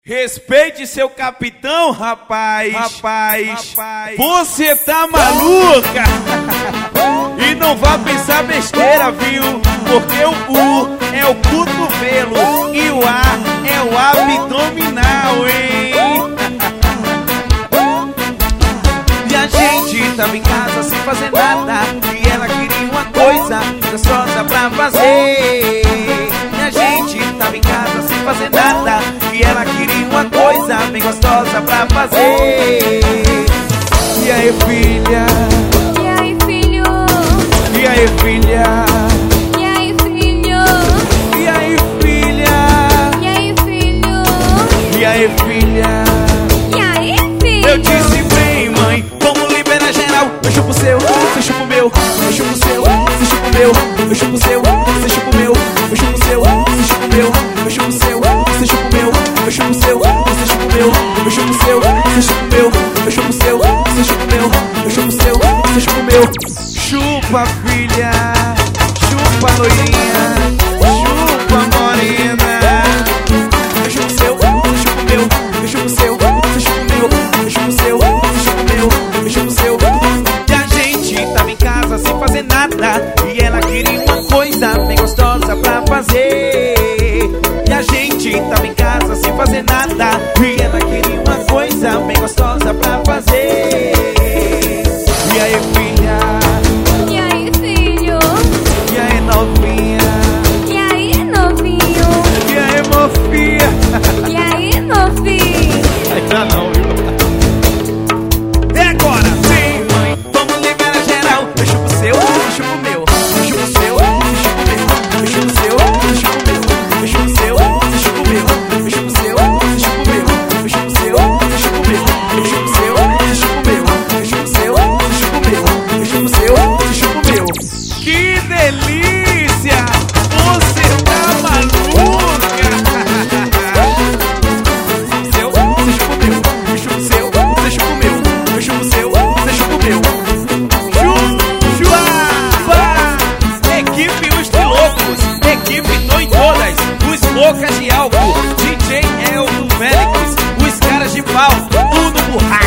Respeite seu capitão, rapaz. Você tá maluca? E não vá pensar besteira, viu? Porque o U é o cotovelo e o A é o abdominal, hein? E a gente tava em casa sem fazer nada e ela queria uma coisa gostosa pra fazer. E a gente tava em casa sem fazer nada e ela queria uma coisa bem gostosa pra fazer. E aí, filha? E aí, filho? E aí, filha? E aí, filho? E aí, filha? E aí, filho? E aí, filha? E aí, filho? Eu disse bem, mãe, vamos liberar geral. Eu chupo o seu, você chupa o meu. Eu chupo o seu, você chupa o meu. Eu chupo o seu, você chupa o meu. Eu chupo o seu, você chupa o meu. Eu chupo o seu, você chupa o meu. Eu chupo o seu, você chupa o meu. Eu chupo o seu, você chupa o meu. Eu chupo o seu, você chupa o meu. Eu chupo o seu, você chupa o meu. Chupa, filha. Chupa, loirinha. Chupa, morena. Eu chupo o seu, você chupa o meu. Eu chupo o seu, você chupa o meu. Eu chupo o seu, você chupa o meu. Eu chupo o seu. E a gente tava em casa sem fazer nada e ela queria uma coisa bem gostosa pra fazer. E a gente tava em casa sem fazer nada e ela queria uma coisa bem gostosa pra fazer. E aí, filha? E aí, filho? E aí, novinha? E aí, novinho? E aí, mofinha? E aí, novinho? Ainda não, viu? É agora, sim, mãe, vamos liberar geral. Eu chupo o seu, eu chupo o meu. Eu chupo o seu, eu chupo o meu. Eu chupo o seu, eu chupo o meu. Eu chupo o seu, eu chupo o meu. Eu chupo o seu, eu chupo o meu. Eu chupo o seu, eu chupo o meu. Eu chupo o seu, eu chupo o meu. Eu chupo o seu, eu chupo o meu. Eu chupo o seu, eu chupo o meu. Que delícia! Você tá maluca? Seu, você chupa o meu. Eu chupo o seu, você chupa o meu. Eu chupo o seu, você chupa o meu. Chupa! Equipe Os Loucos, equipe Noi Todas, os Loucas de Álcool, DJ Eldo Félix, os caras de pau, tudo burrado.